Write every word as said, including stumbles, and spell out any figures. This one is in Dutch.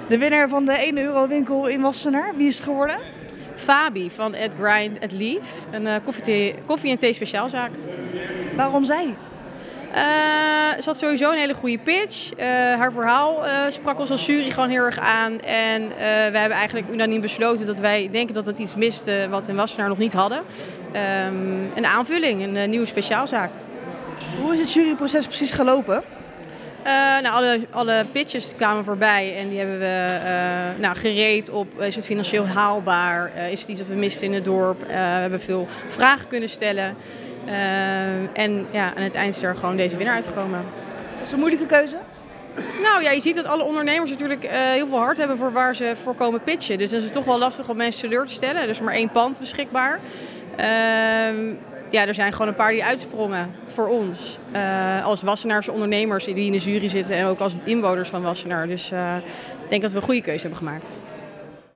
De winnaar van de één euro winkel in Wassenaar, wie is het geworden? Fabi van At Grind At Leaf, een uh, koffie, koffie- en thee speciaalzaak. Waarom zij? Uh, ze had sowieso een hele goede pitch. Uh, haar verhaal uh, sprak ons als jury gewoon heel erg aan. En uh, wij hebben eigenlijk unaniem besloten dat wij denken dat het iets miste wat we in Wassenaar nog niet hadden. Um, een aanvulling, een uh, nieuwe speciaalzaak. Hoe is het juryproces precies gelopen? Uh, nou, alle, alle pitches kwamen voorbij en die hebben we uh, nou, gereed op, is het financieel haalbaar? Uh, is het iets dat we misten in het dorp? Uh, we hebben veel vragen kunnen stellen. Uh, en ja, aan het eind is er gewoon deze winnaar uitgekomen. Was het een moeilijke keuze? Nou ja, je ziet dat alle ondernemers natuurlijk uh, heel veel hart hebben voor waar ze voor komen pitchen. Dus dan is het toch wel lastig om mensen teleur te stellen. Er is maar één pand beschikbaar. Uh, ja, er zijn gewoon een paar die uitsprongen voor ons. Uh, als Wassenaarse ondernemers die in de jury zitten en ook als inwoners van Wassenaar. Dus uh, ik denk dat we een goede keuze hebben gemaakt.